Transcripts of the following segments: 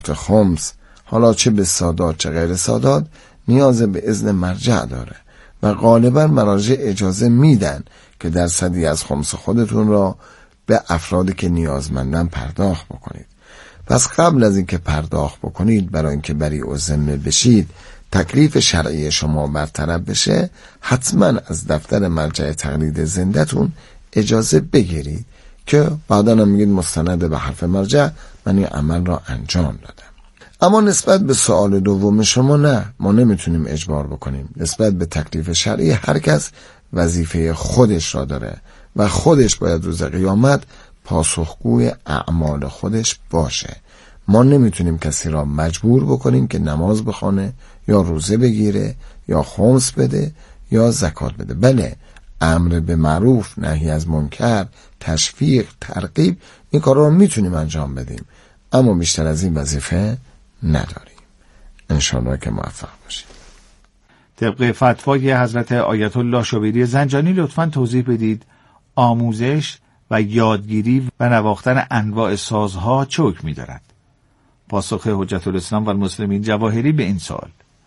خمس، حالا چه به سادات چه غیر سادات، نیاز به اذن مرجع داره و غالبا مراجع اجازه میدن که درصدی از خمس خودتون را به افرادی که نیازمندن پرداخت بکنید. پس قبل از اینکه پرداخت بکنید، برای اینکه بری و ذمه بشید، تکلیف شرعی شما برطرف بشه، حتما از دفتر مرجع تقلید زنده‌تون اجازه بگیرید که بعدا هم میگید مستند به حرف مرجع من این عمل را انجام دادم. اما نسبت به سوال دوم شما، نه، ما نمیتونیم اجبار بکنیم. نسبت به تکلیف شرعی هر کس وظیفه خودش را داره و خودش باید روز قیامت پاسخگوی اعمال خودش باشه. ما نمیتونیم کسی را مجبور بکنیم که نماز بخونه یا روزه بگیره یا خمس بده یا زکات بده. بله، امر به معروف، نهی از منکر، تشویق، ترغیب، این کارا رو میتونیم انجام بدیم، اما بیشتر از این وظیفه نداریم. انشاءالله که موفق باشیم. طبق فتوای حضرت آیت الله شبیری زنجانی لطفاً توضیح بدید آموزش و یادگیری و نواختن انواع سازها چه حکمی دارد؟ پاسخ حجت الاسلام و المسلمین جواهری به این سوال: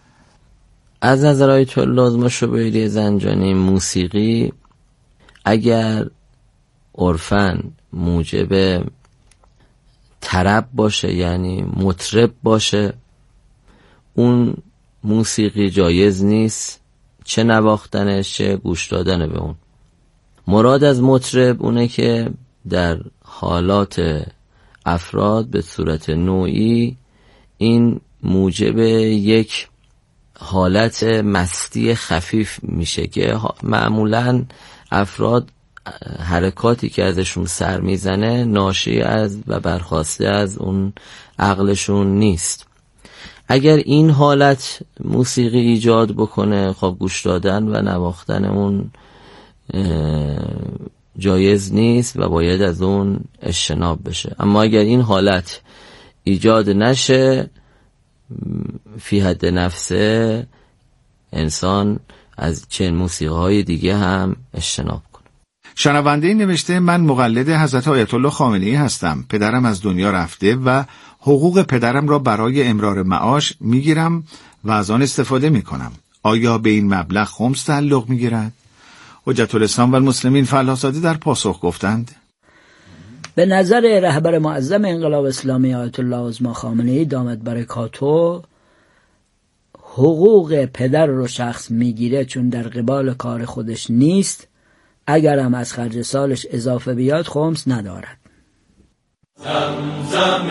از نظر آیت الله شبیری زنجانی، موسیقی اگر عرفاً موجب طرب باشه، یعنی مطرب باشه، اون موسیقی جایز نیست، چه نواختنش چه گوش دادن به اون. مراد از مطرب اونه که در حالات افراد به صورت نوعی این موجب یک حالت مستی خفیف میشه که معمولاً افراد حرکاتی که ازشون سر میزنه ناشی از و برخواسته از اون عقلشون نیست. اگر این حالت موسیقی ایجاد بکنه، خب گوش دادن و نواختن اون جایز نیست و باید از اون اجتناب بشه. اما اگر این حالت ایجاد نشه، فی حد نفسه، انسان از چنین موسیقی های دیگه هم اجتناب کنه. شنونده نوشته: من مقلد حضرت آیت الله خامنه‌ای هستم. پدرم از دنیا رفته و حقوق پدرم را برای امرار معاش میگیرم و از آن استفاده میکنم. آیا به این مبلغ خمس تعلق میگیرد؟ حجت الاسلام و المسلمین فلاح‌زاده در پاسخ گفتند: به نظر رهبر معظم انقلاب اسلامی آیت الله عظما خامنه‌ای دامت برکاته، حقوق پدر رو شخص میگیره چون در قبال کار خودش نیست. اگر هم از خرج سالش اضافه بیاد خمس ندارد. زمزم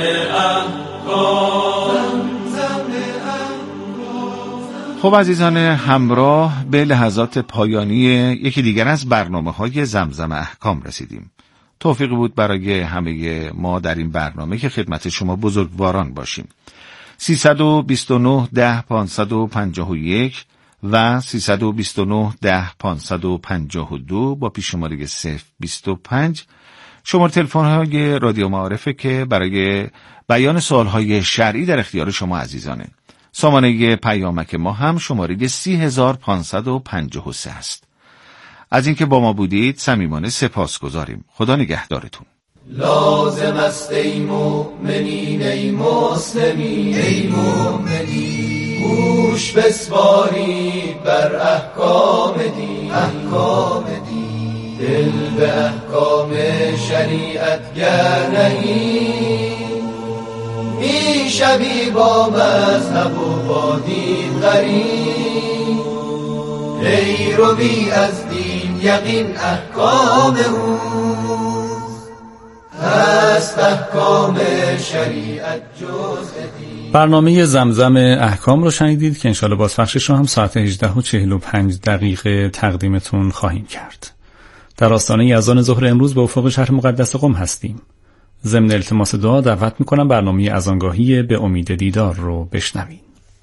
خب عزیزان همراه، به لحظات پایانی یکی دیگر از برنامه‌های زمزم احکام رسیدیم. توفیقی بود برای همه ما در این برنامه که خدمت شما بزرگواران باشیم. 329 10 551 و 329 10 552 با پیش‌شماره 025 شماره تلفن‌های رادیو معارفه که برای بیان سوال‌های شرعی در اختیار شما عزیزانه. سامانه پیامک ما هم شماره 30553 است. از اینکه با ما بودید صمیمانه سپاسگزاریم. خدا نگهدارتون. لازم است ای مؤمنین ای مسلمین ای مؤمنین، گوش بسپارید بر احکام دین، احکام دین، دل به احکام شریعت گر نهید، می شوی با مذهب و با دین غریب، ای روی از دین یقین احکام اوست، هست احکام شریعت جز دین. برنامه زمزم احکام رو شنیدید که انشاءالله بازپخشش رو هم ساعت 18:45 تقدیمتون خواهیم کرد. در آستانه اذان ظهر امروز به افق شهر مقدس قم هستیم. ضمن التماس دعا دعوت میکنم برنامه اذانگاهی به امید دیدار رو بشنوید.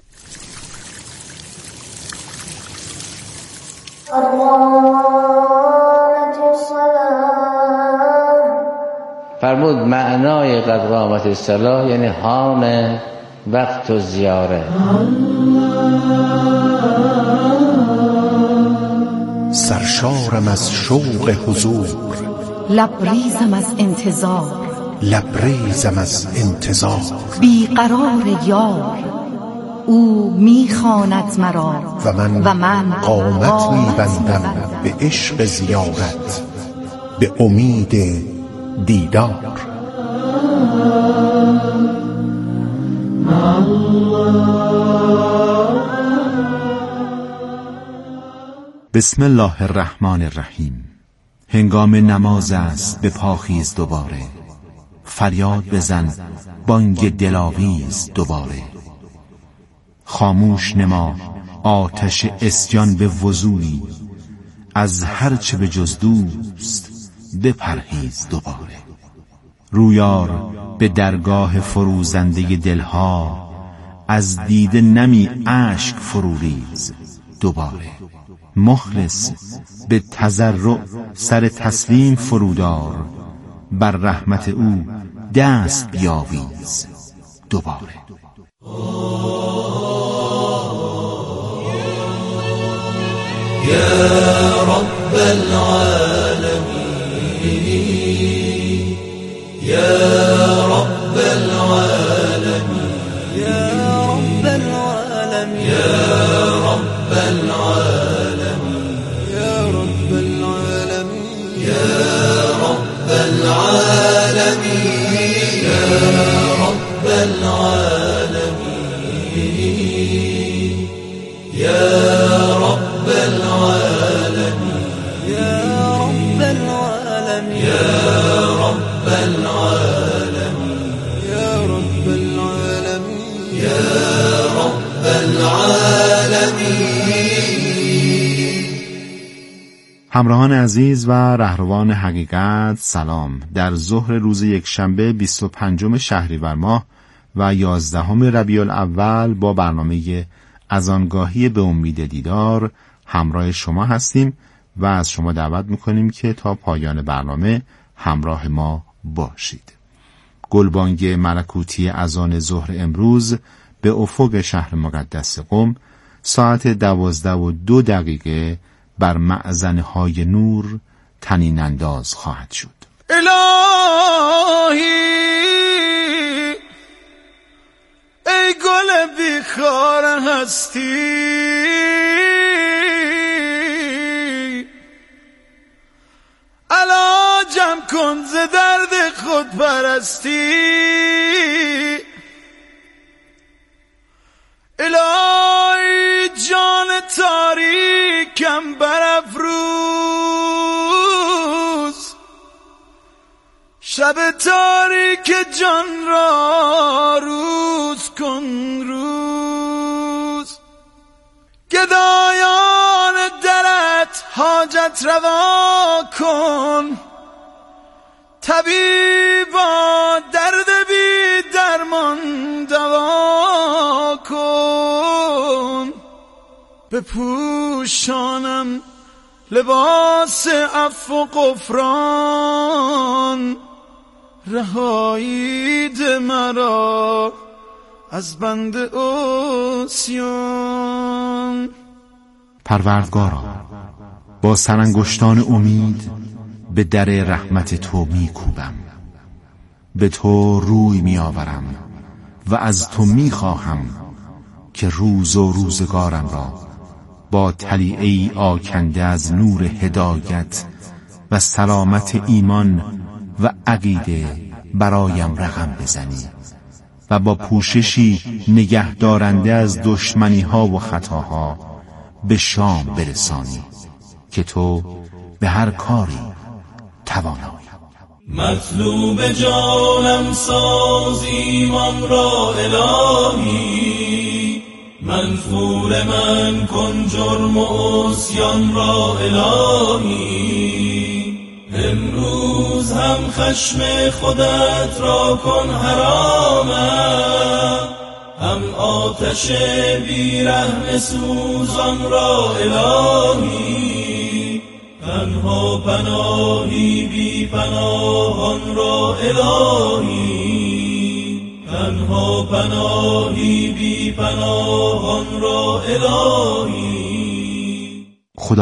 فرمود معنای قد قامت الصلاة یعنی حان وقت و زیاره. سرشارم از شوق حضور، لبریزم از انتظار، لبریزم از انتظار. بیقرار یار او میخواند مرا و من قامت میبندم به عشق زیارت، به امید دیدار. بسم الله الرحمن الرحیم. هنگام نماز است، به پاخیز دوباره، فریاد بزن بانگ دلاویز دوباره. خاموش نما آتش اسیان به وضوعی، از هرچه به جز دوست بپرهیز دوباره. رویار به درگاه فروزنده دلها، از دیده نمی اشک فروریز دوباره. مخلص به تضرع سر تسلیم فرودار، بر رحمت او دست بیاویز دوباره. یا رب العالمین، یا رب العالمین، یا رب العالمین، یا رب العالمین، یا رب العالمین، یا رب العالمین، یا رب العالمین، یا رب العالمین، یا رب العالمین، یا رب العالمین، یا رب العالمین، یا رب العالمین. همراهان عزیز و رهروان حقیقت، سلام. در ظهر روز یکشنبه 25 شهریور ماه و 11 ربیع الاول با برنامه از آنگاهی به امید دیدار همراه شما هستیم و از شما دعوت میکنیم که تا پایان برنامه همراه ما باشید. گلبانگ ملکوتی اذان ظهر امروز به افق شهر مقدس قم ساعت 12:02 بر معزنهای نور طنین انداز خواهد شد. الهی ای گل بیخار هستی، علاجم کن ز درد خود پرستی. الهی جان تاریکم برافروز، شب تاریک جان را روز کن روز. گدایان درت حاجت روا کن، طبیبا درد بی درمان دوا کن. بپوشانم لباس عفو و غفران، رهایید مرا از بند عصیان. پروردگارا، با سرانگشتان امید به در رحمت تو میکوبم، به تو روی میآورم و از تو میخواهم که روز و روزگارم را با طلیعه‌ای آکنده از نور هدایت و سلامت ایمان و عقیده برایم رقم بزنی و با پوششی نگه دارنده از دشمنی ها و خطاها به شام برسانی که تو به هر کاری توانایی. مطلوب جانم ساز ایمان را الهی، منفور من کن جرم و عصیان را الهی. امروز هم خشم خودت را کن حرامم، هم آتش بیرحم سوزان را الهی. تنها پناهی بی پناهان را الهی، تنها پناهی بی پناهان را الهی.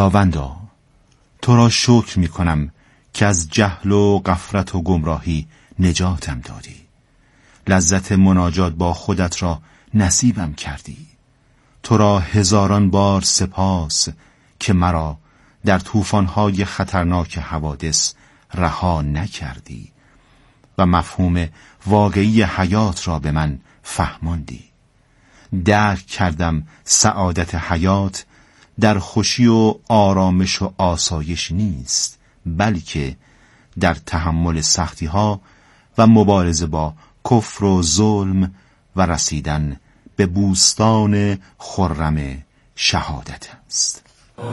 خداوندا، تو را شکر می کنم که از جهل و غفلت و گمراهی نجاتم دادی. لذت مناجات با خودت را نصیبم کردی. تو را هزاران بار سپاس که مرا در طوفان‌های خطرناک حوادث رها نکردی و مفهوم واقعی حیات را به من فهماندی. درک کردم سعادت حیات در خوشی و آرامش و آسایش نیست، بلکه در تحمل سختی‌ها و مبارزه با کفر و ظلم و رسیدن به بوستان خرم شهادت است.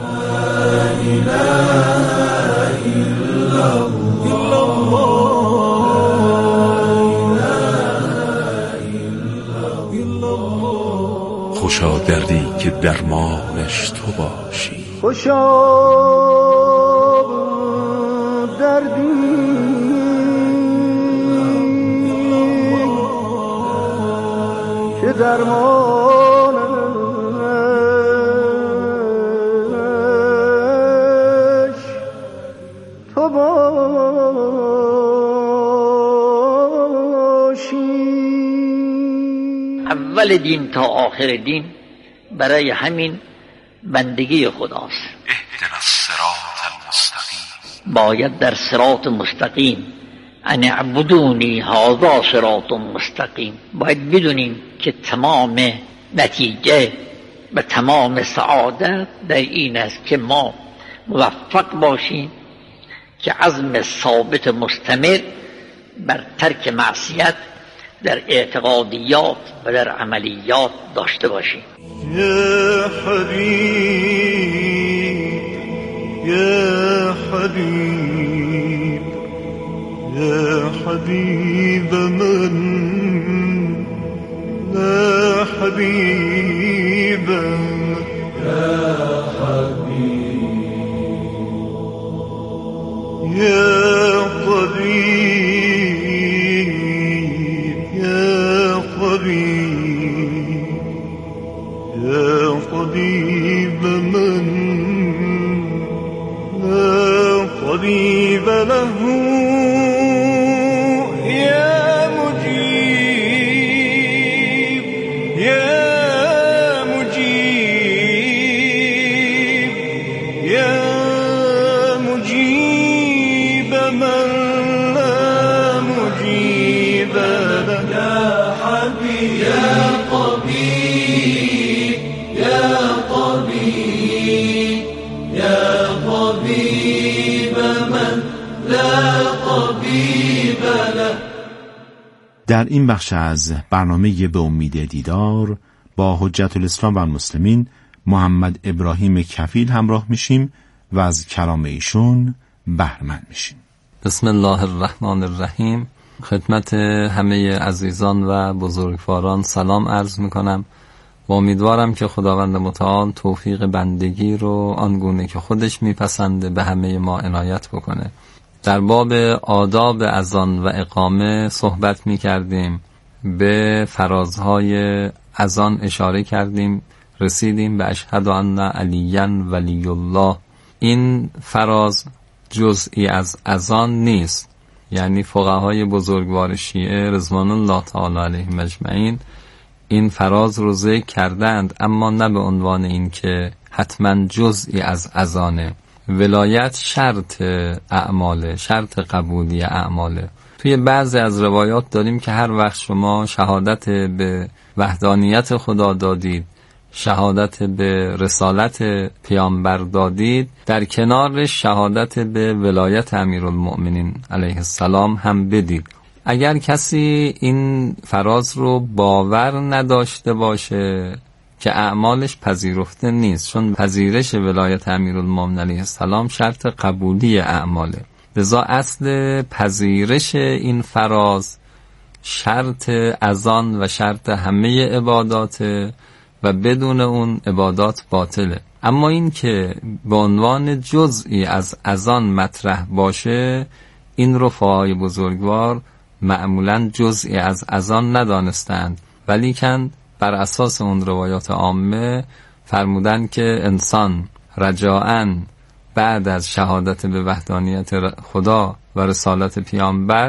خوشا دردی که درمانش تو باشی، خوشا دردی که درمانش تو باشی. اول دین تا آخر دین برای همین بندگی خداست. اهدنا الصراط المستقیم. باید در صراط مستقیم، ان اعبدونی هذا صراط مستقیم، باید بدونیم که تمام نتیجه و تمام سعادت در این است که ما موفق باشیم که عزم ثابت مستمر بر ترک معصیت در اعتقادیات و در عملیات داشته باشیم. یا حبیب یا حبیب یا حبیب من لا حبیب یا حبیب یا طبیب یا طبیب یا طبیب من لا طبیب له یا مجیب یا مجیب یا مجیب من لا مجیب له یا حبیب یا طبیب یا طبیب یا طبیب من لا طبیب له. در این بخش از برنامه به امید دیدار با حجت الاسلام و المسلمین محمد ابراهیم کفیل همراه میشیم و از کلام ایشون بهره‌مند میشیم. بسم الله الرحمن الرحیم. خدمت همه عزیزان و بزرگواران سلام عرض میکنم و امیدوارم که خداوند متعال توفیق بندگی رو آنگونه که خودش میپسنده به همه ما عنایت بکنه. در باب آداب اذان و اقامه صحبت میکردیم، به فرازهای اذان اشاره کردیم، رسیدیم به اشهد ان علیاً ولی الله. این فراز جزئی از اذان نیست، یعنی فقهای بزرگوار شیعه رضوان الله تعالی علیهم اجمعین این فراز رو ذکر کردند، اما نه به عنوان این که حتما جزئی از اذانه. ولایت شرط اعماله، شرط قبولی اعماله. توی بعضی از روایات داریم که هر وقت شما شهادت به وحدانیت خدا دادید، شهادت به رسالت پیامبر دادید، در کنارش شهادت به ولایت امیرالمؤمنین علیه السلام هم بدید. اگر کسی این فراز رو باور نداشته باشه که اعمالش پذیرفته نیست، چون پذیرش ولایت امیرالمؤمنین علیه السلام شرط قبولی اعماله، لذا اصل پذیرش این فراز شرط اذان و شرط همه عبادات و بدون اون عبادات باطله. اما این که به عنوان جزئی از اذان مطرح باشه، این رو فقهای بزرگوار معمولاً جزئی از اذان ندانستند، ولیکن بر اساس اون روایات عامه فرمودن که انسان رجاءً بعد از شهادت به وحدانیت خدا و رسالت پیامبر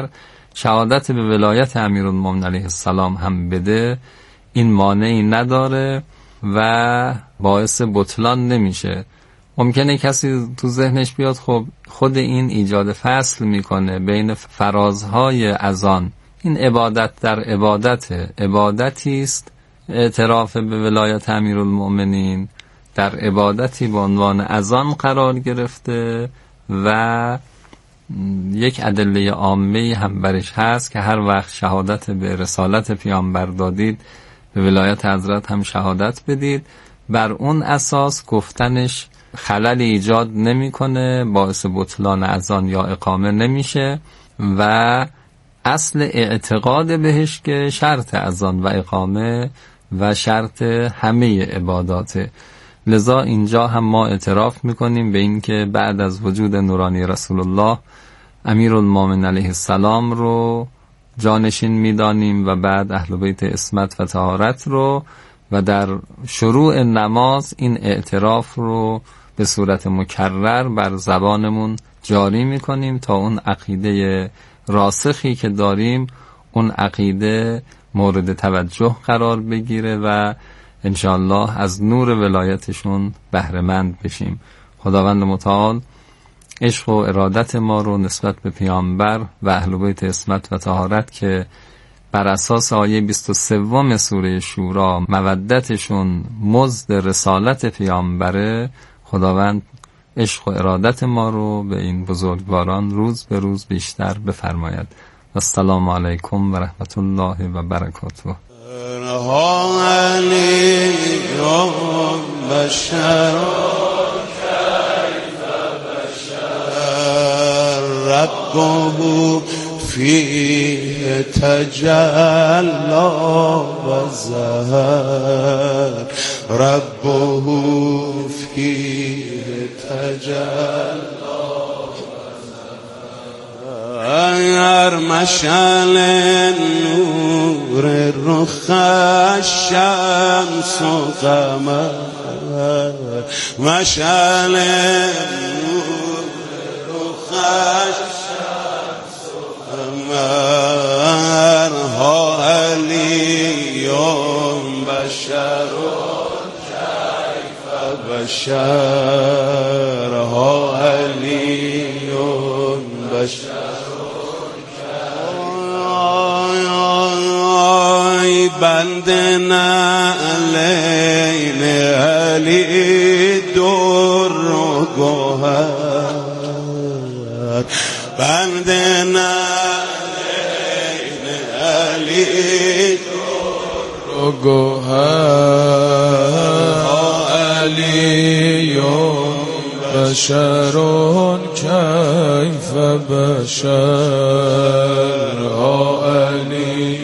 شهادت به ولایت امیرالمومنین علیه السلام هم بده، این مانعی نداره و باعث بطلان نمیشه. ممکنه کسی تو ذهنش بیاد خب خود این ایجاد فصل میکنه بین فرازهای اذان. این عبادت در عبادتی است، اعتراف به ولایت امیرالمومنین در عبادتی به عنوان اذان قرار گرفته و یک ادله عامه هم برش هست که هر وقت شهادت به رسالت پیامبر دادید به ولایت حضرت هم شهادت بدید. بر اون اساس گفتنش خلل ایجاد نمیکنه، باعث بطلان اذان یا اقامه نمیشه و اصل اعتقاد بهش که شرط اذان و اقامه و شرط همه عباداته. لذا اینجا هم ما اعتراف میکنیم به این که بعد از وجود نورانی رسول الله امیرالمومنین علیه السلام رو جانشین میدانیم و بعد اهل بیت عصمت و طهارت رو، و در شروع نماز این اعتراف رو به صورت مکرر بر زبانمون جاری میکنیم تا اون عقیده راسخی که داریم اون عقیده مورد توجه قرار بگیره و انشاءالله از نور ولایتشون بهره‌مند بشیم. خداوند متعال عشق و ارادت ما رو نسبت به پیامبر و اهل بیت عصمت و طهارت که بر اساس آیه 23 سوره شورا مودتشون مزد رسالت پیامبره، خداوند عشق و ارادت ما رو به این بزرگواران روز به روز بیشتر بفرماید. السلام علیکم و رحمت الله و برکاته. ربه فيه تجلى وزهر ربه فيه تجلى وزهر مشعل نور رخ الشمس قمر مشعل نور رخ ها علی بشر کیف بشر ها علی بشر بنده نعلین علی در و گوهر بنده نعلین علی در و گوهر علی بشر کیف بشر علی.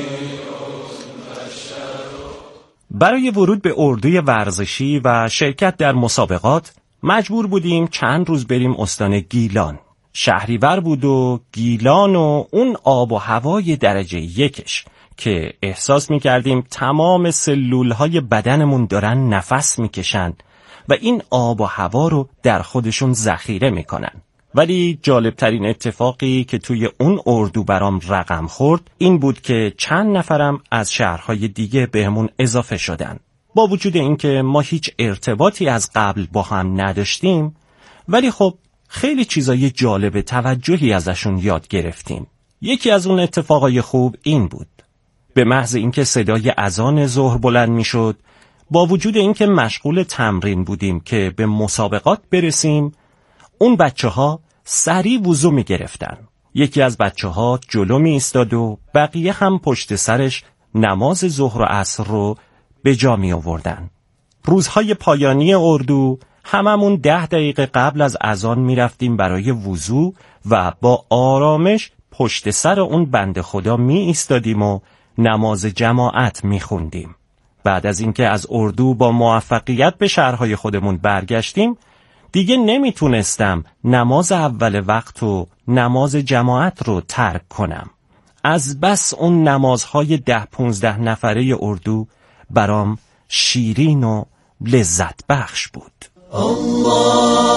برای ورود به اردوی ورزشی و شرکت در مسابقات مجبور بودیم چند روز بریم استان گیلان. شهریور بود و گیلان و اون آب و هوای درجه یکش که احساس می‌کردیم تمام سلول‌های بدنمون دارن نفس می‌کشن و این آب و هوا رو در خودشون ذخیره می‌کنن. ولی جالبترین اتفاقی که توی اون اردو برام رقم خورد این بود که چند نفرم از شهرهای دیگه بهمون اضافه شدن. با وجود اینکه ما هیچ ارتباطی از قبل با هم نداشتیم، ولی خب خیلی چیزای جالب توجهی ازشون یاد گرفتیم. یکی از اون اتفاقای خوب این بود: به محض اینکه صدای اذان ظهر بلند میشد، با وجود اینکه مشغول تمرین بودیم که به مسابقات برسیم، اون بچه‌ها سریع وضو می‌گرفتن. یکی از بچه‌ها جلو می‌ایستاد و بقیه هم پشت سرش نماز ظهر و عصر رو به جا می‌آوردن. روزهای پایانی اردو هممون 10 دقیقه قبل از اذان می‌رفتیم برای وضو و با آرامش پشت سر اون بنده خدا می‌ایستادیم و نماز جماعت می‌خوندیم. بعد از اینکه از اردو با موفقیت به شهرهای خودمون برگشتیم، دیگه نمیتونستم نماز اول وقت و نماز جماعت رو ترک کنم. از بس اون نمازهای 10-15 نفره اردو برام شیرین و لذت بخش بود.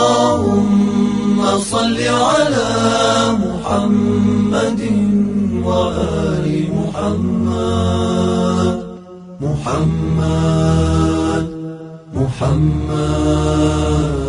اللهم صل على محمد و آل محمد محمد محمد.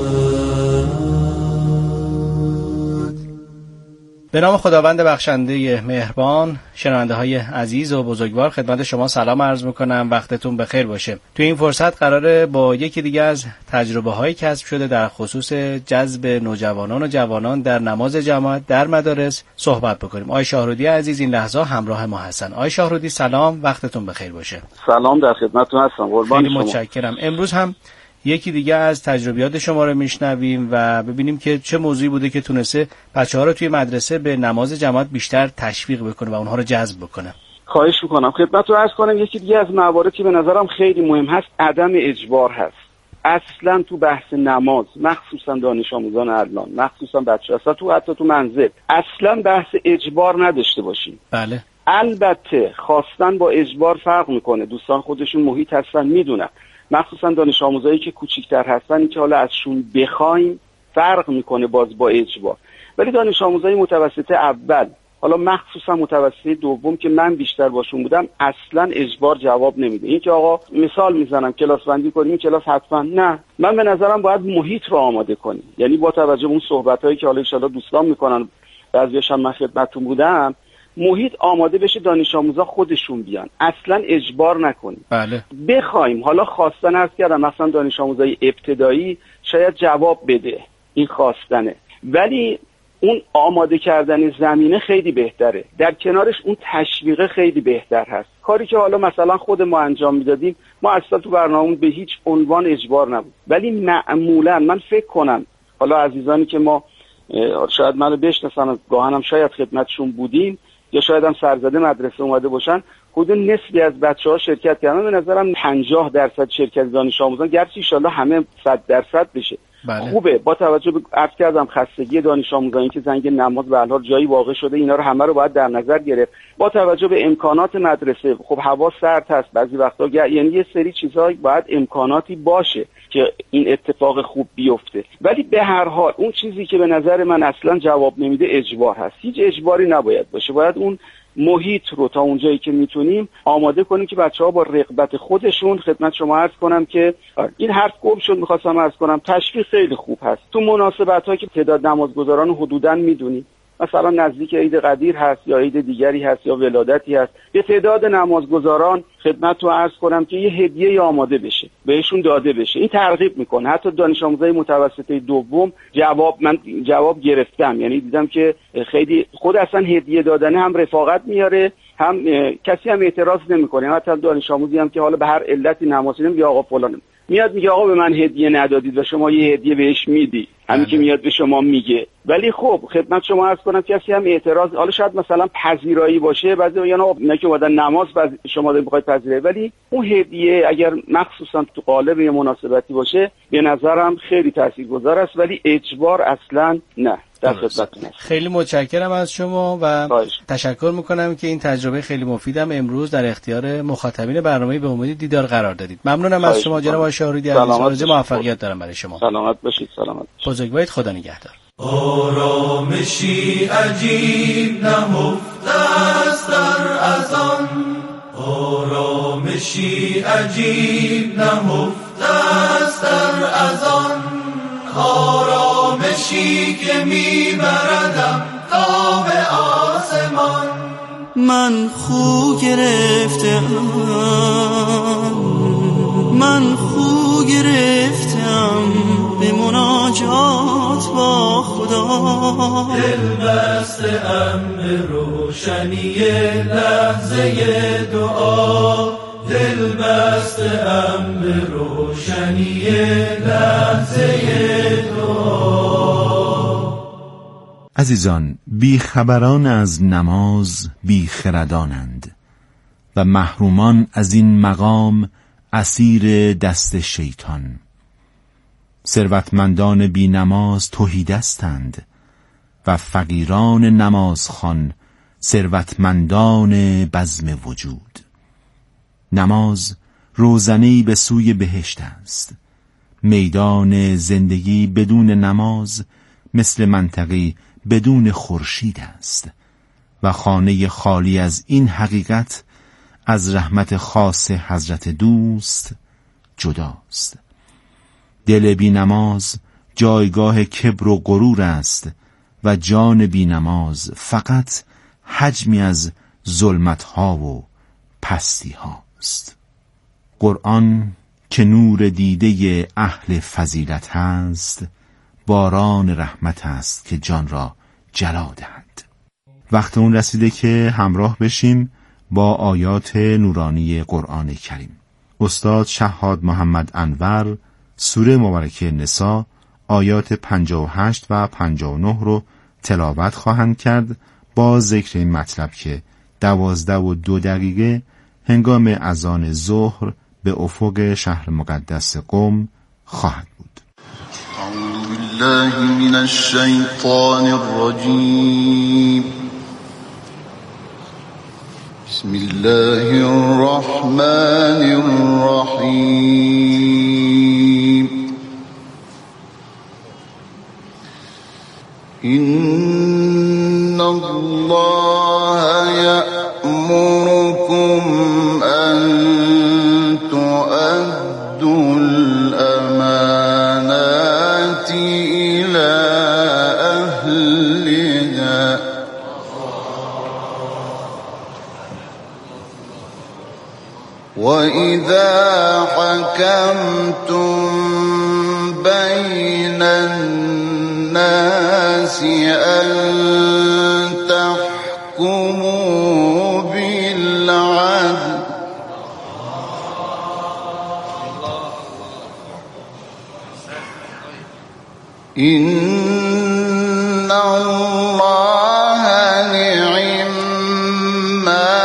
به نام خداوند بخشنده مهربان، شنونده های عزیز و بزرگوار، خدمت شما سلام عرض میکنم. وقتتون بخیر باشه. تو این فرصت قراره با یکی دیگه از تجربه های کسب شده در خصوص جذب نوجوانان و جوانان در نماز جماعت در مدارس صحبت بکنیم. آقای شاهرودی عزیز این لحظه همراه ما هستن. آقای شاهرودی سلام، وقتتون بخیر باشه. سلام، در خدمتتون هستم. قربان شما. خیلی متشکرم. امروز هم یکی دیگه از تجربیات شما رو میشنویم و ببینیم که چه موضوعی بوده که تونسته بچه‌ها رو توی مدرسه به نماز جماعت بیشتر تشویق بکنه و اونها رو جذب بکنه. خواهش میکنم. خدمتتون عرض کنم یکی دیگه از مواردی به نظرم خیلی مهم هست عدم اجبار هست. اصلا تو بحث نماز، مخصوصا دانش آموزان الان، مخصوصا بچه‌ها، حتی تو منزل، اصلا بحث اجبار نداشته باشیم. بله. البته خواستن با اجبار فرق میکنه. دوستان خودشون محیط هستن میدونن. مخصوصا دانش آموزایی که کوچیک‌تر هستن، این که حالا ازشون بخوایم فرق میکنه باز با اجبار. ولی دانش آموزای متوسطه اول، حالا مخصوصا متوسطه دوم که من بیشتر باشون بودم، اصلا اجبار جواب نمیده. این که آقا مثال میزنم کلاس بندی کنیم، کلاس حتما نه. من به نظرم باید محیط رو آماده کنیم. یعنی با توجه به اون صحبتایی که حالا ان شاءالله دوستان میکنن، بعضی‌هاش هم من خدمتتون بودم، محیط آماده بشه، دانش آموزا خودشون بیان، اصلا اجبار نکنیم. بله. بخوایم، حالا خواستن عرض کردم، مثلا دانش آموزای ابتدایی شاید جواب بده این خواستنه، ولی اون آماده کردن زمینه خیلی بهتره. در کنارش اون تشویق خیلی بهتر هست. کاری که حالا مثلا خود ما انجام میدادیم، ما اصلا تو برنامه‌مون به هیچ عنوان اجبار نبود، ولی معمولا من فکر کنم حالا عزیزانی که ما شاید منو بشناسن، گاهنم شاید خدمتشون بودیم یا شاید هم سرزده مدرسه اومده باشن، حدود نصفی از بچه‌ها شرکت کردن. به نظرم 50% شرکت دانش آموزان، گرچه ان شاءالله همه 100% بشه. بله. خوبه. با توجه به عرض کردم خستگی دانش آموزانی که زنگ نماز به هر حال جایی واقع شده، اینا رو همه رو باید در نظر گرفت. با توجه به امکانات مدرسه، خب هوا سرد هست بعضی وقتا، یعنی یه سری چیزایی باید امکاناتی باشه که این اتفاق خوب بیفته. ولی به هر حال اون چیزی که به نظر من اصلا جواب نمیده اجبار هست. هیچ اجباری نباید باشه. باید اون محیط رو تا اونجایی که میتونیم آماده کنیم که بچه‌ها با رغبت خودشون، خدمت شما عرض کنم که این حرف گم شد می‌خواستم عرض کنم، تشویق خیلی خوب هست. تو مناسبت‌هایی که تعداد نمازگزاران حدوداً میدونیم، مثلا نزدیک عید قدیر هست یا عید دیگری هست یا ولادتی هست، به تعداد نمازگزاران خدمت رو عرض کنم که یه هدیه آماده بشه، بهشون داده بشه. این ترغیب میکنه. حتی دانش آموزای متوسطه دوم من جواب گرفتم، یعنی دیدم که خیلی خود اصلا هدیه دادن هم رفاقت میاره، هم کسی هم اعتراض نمیکنه. حتی دانش آموزی هم که حالا به هر علتی نماز نمیگه آقا فلان، میاد میگه آقا به من هدیه ندادید و شما یه هدیه بهش میدی، همین که میاد به شما میگه. ولی خب خدمت شما عرض کنم کسی هم اعتراض، حالا شاید مثلا پذیرایی باشه، بعضی میگن آقا نه که اومدن نماز شما میخواید پذیرایی، ولی اون هدیه اگر مخصوصا تو قالب یه مناسبتی باشه به نظرم خیلی تاثیرگذار است، ولی اجبار اصلا نه. خیلی متشکرم از شما و تشکر میکنم که این تجربه خیلی مفیدم امروز در اختیار مخاطبین برنامه به امید دیدار قرار دادید. ممنونم از شما جناب آقای شاهرودی عزیز. آرزوی موفقیت دارم برای شما. سلامت باشید. سلامت بزرگوارید. خدا نگهدار. آرامشی عجیب نهفته است در اذان، آرامشی عجیب نهفته است در اذان، آرامشی که میبردم تا به آسمان. من خو گرفتم، من خو گرفتم به مناجات با خدا، دل بسته ام به روشنی لحظه دعا، دل بسته ام به روشنی لحظه دعا. عزیزان، بیخبران از نماز بیخردانند و محرومان از این مقام اسیر دست شیطان. ثروتمندان بی نماز تهیدستند و فقیران نمازخوان ثروتمندان بزم وجود. نماز روزنه‌ای به سوی بهشت است. میدان زندگی بدون نماز مثل منطقه‌ای بدون خورشید است و خانه خالی از این حقیقت از رحمت خاص حضرت دوست جداست. دل بی نماز جایگاه کبر و غرور است و جان بی نماز فقط حجمی از ظلمت‌ها و پستی هاست. قرآن که نور دیده اهل فضیلت هست، باران رحمت است که جان را جلا دهد. وقت اون رسیده که همراه بشیم با آیات نورانی قرآن کریم. استاد شهاد محمد انور سوره مبارکه نساء آیات 58 و 59 رو تلاوت خواهند کرد با ذکر این مطلب که 12:02 هنگام اذان ظهر به افق شهر مقدس قم خواهد بود. اعوذ بالله من الشیطان الرجیم. بسم الله الرحمن الرحیم. إن الله يأمركم أن تؤدوا الأمانات إلى أهلها وإذا حكمتم بين الناس أن تحكموا بالعدل إن الله نعم ما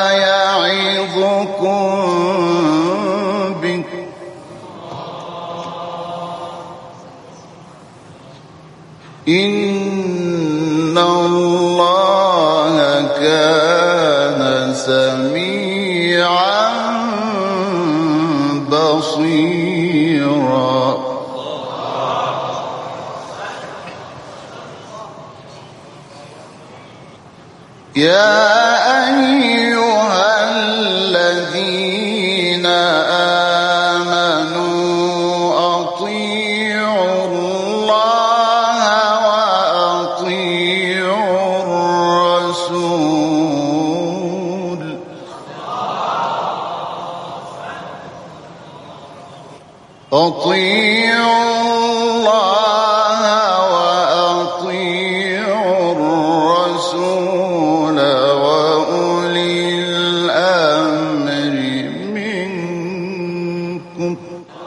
يعظكم به إن الله كان سميعا بصيرا. يا أيها الذين آمنوا أطيعوا الله وأطيعوا الرسول أطيعوا الله وأطيعوا الرسول وأولي الأمر منكم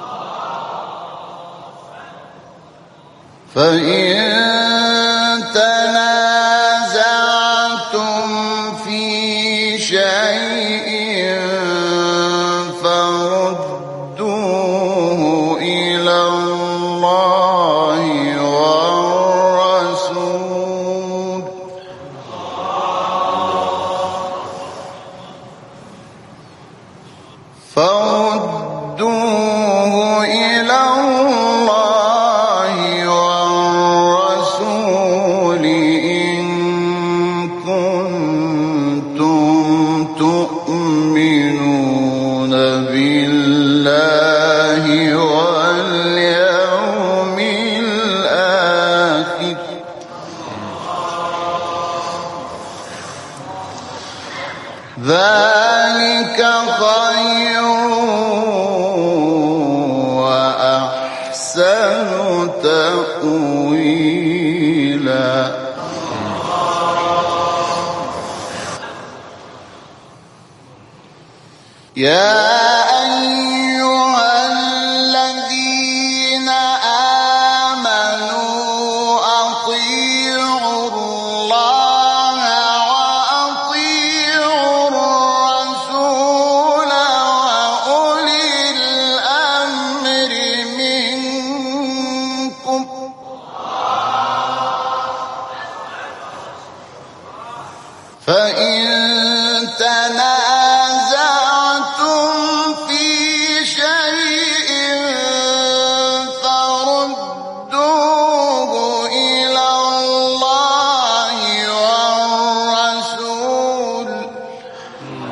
فإن تنازعتم في شيء فردوه إلى الله والرسول فردوه إلى الله والرسول إن كنتم تؤمنون بالله واليوم الآخر ذلك خير وأحسن تأويلا. يا